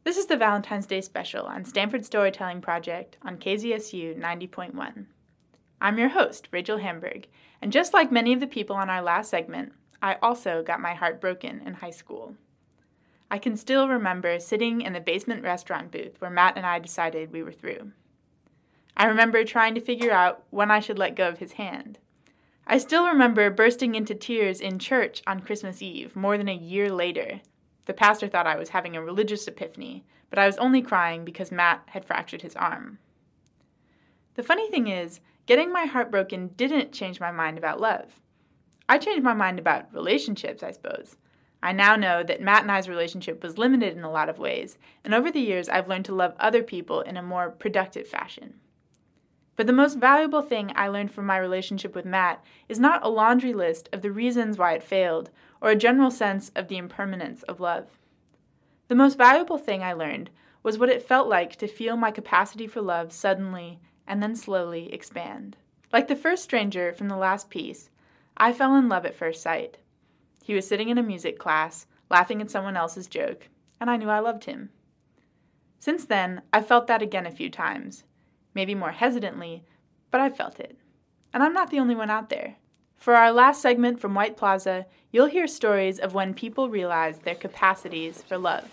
This is the Valentine's Day special on Stanford Storytelling Project on KZSU 90.1. I'm your host, Rachel Hamburg, and just like many of the people on our last segment, I also got my heart broken in high school. I can still remember sitting in the basement restaurant booth where Matt and I decided we were through. I remember trying to figure out when I should let go of his hand. I still remember bursting into tears in church on Christmas Eve more than a year later. The pastor thought I was having a religious epiphany, but I was only crying because Matt had fractured his arm. The funny thing is, getting my heart broken didn't change my mind about love. I changed my mind about relationships, I suppose. I now know that Matt and I's relationship was limited in a lot of ways, and over the years I've learned to love other people in a more productive fashion. But the most valuable thing I learned from my relationship with Matt is not a laundry list of the reasons why it failed, or a general sense of the impermanence of love. The most valuable thing I learned was what it felt like to feel my capacity for love suddenly and then slowly expand. Like the first stranger from the last piece, I fell in love at first sight. He was sitting in a music class, laughing at someone else's joke, and I knew I loved him. Since then, I've felt that again a few times. Maybe more hesitantly, but I've felt it. And I'm not the only one out there. For our last segment from White Plaza, you'll hear stories of when people realize their capacities for love.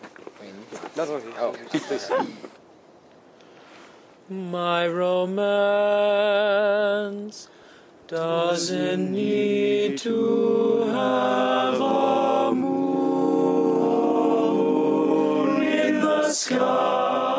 My romance doesn't need to have a moon in the sky.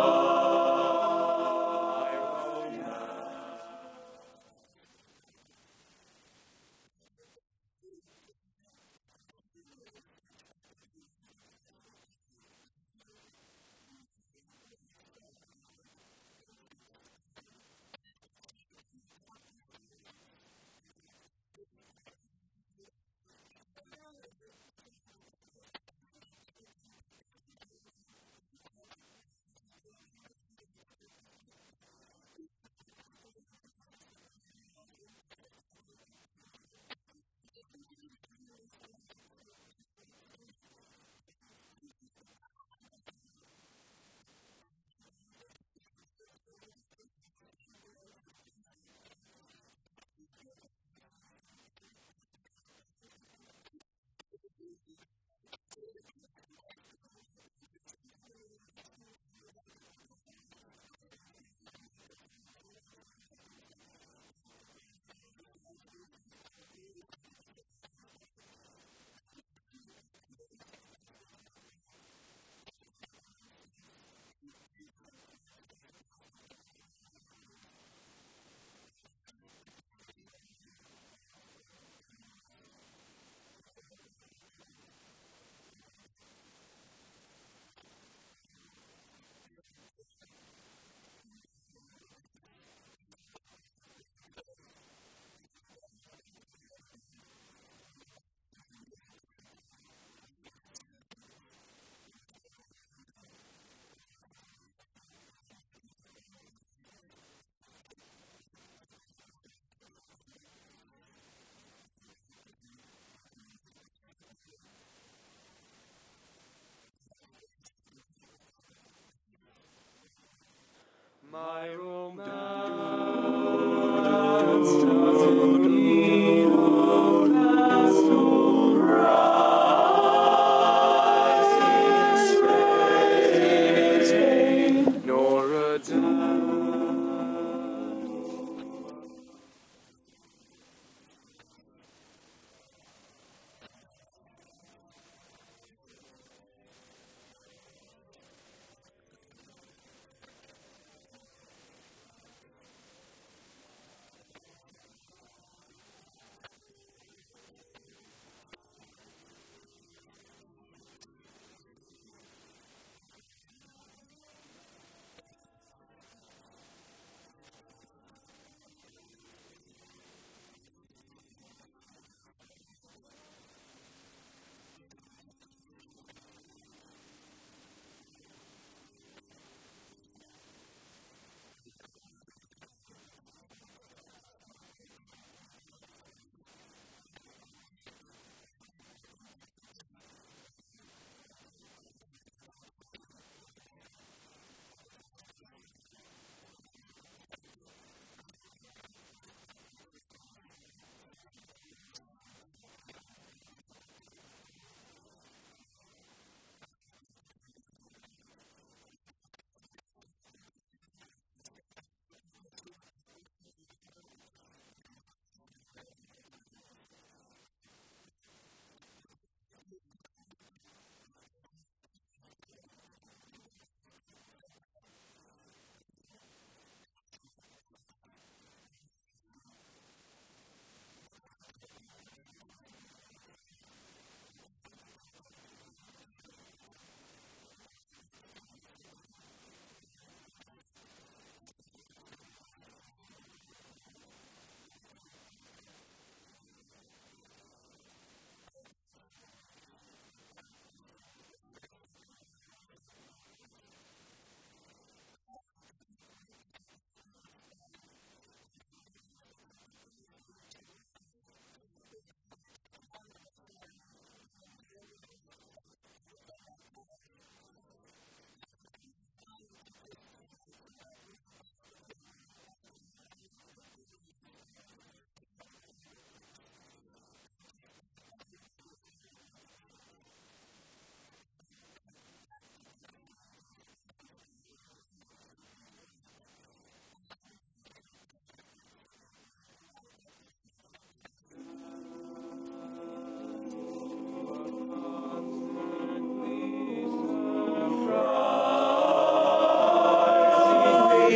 My romance doesn't need a castle rise in Spain, nor a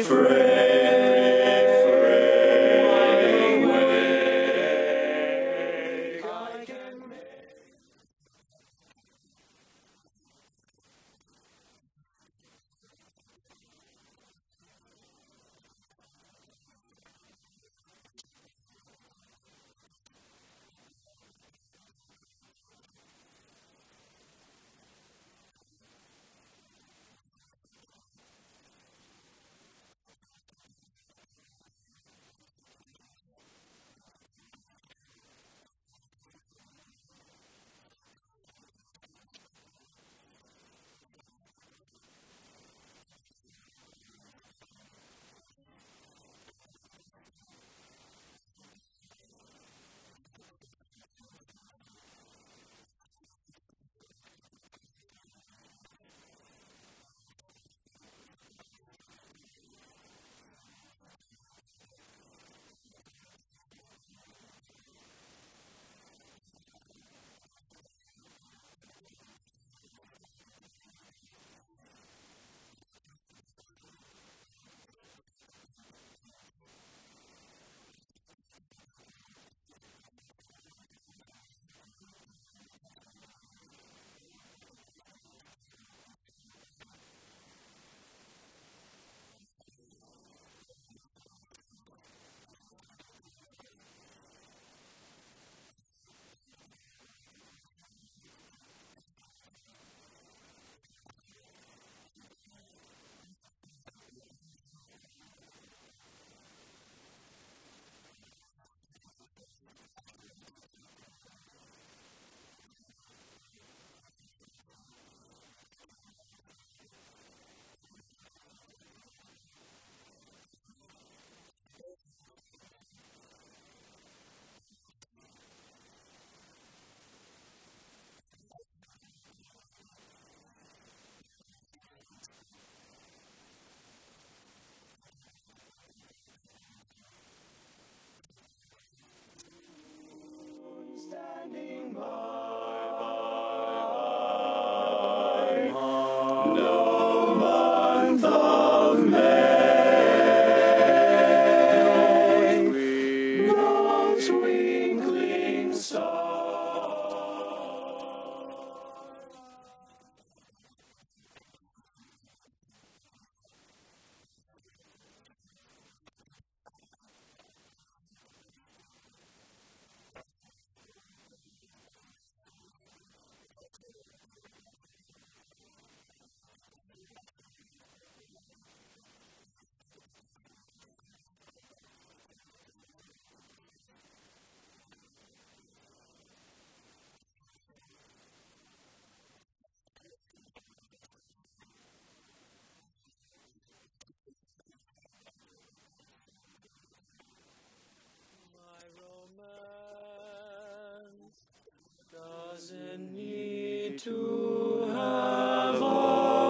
Doesn't need to have a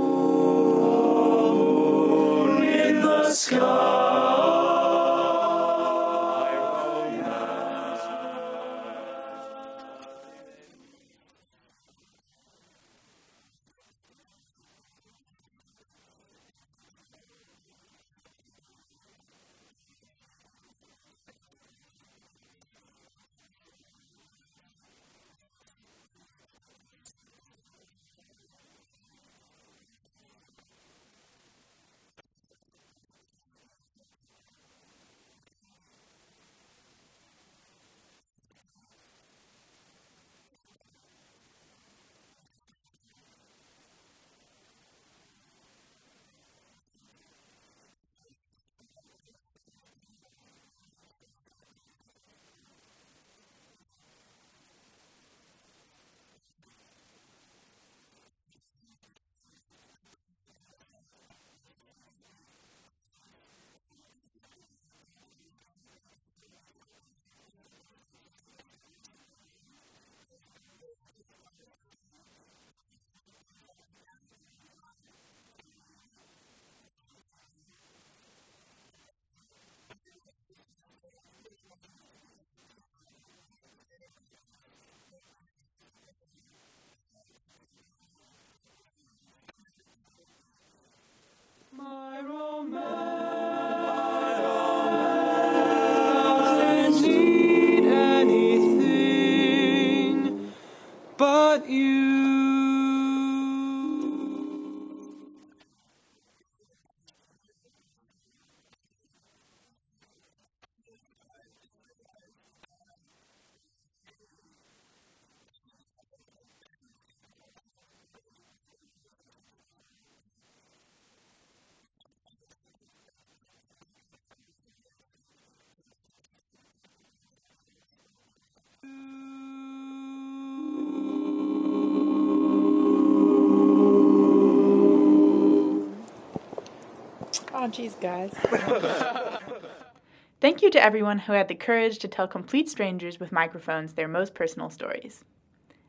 moon in the sky. Oh, geez, guys. Thank you to everyone who had the courage to tell complete strangers with microphones their most personal stories.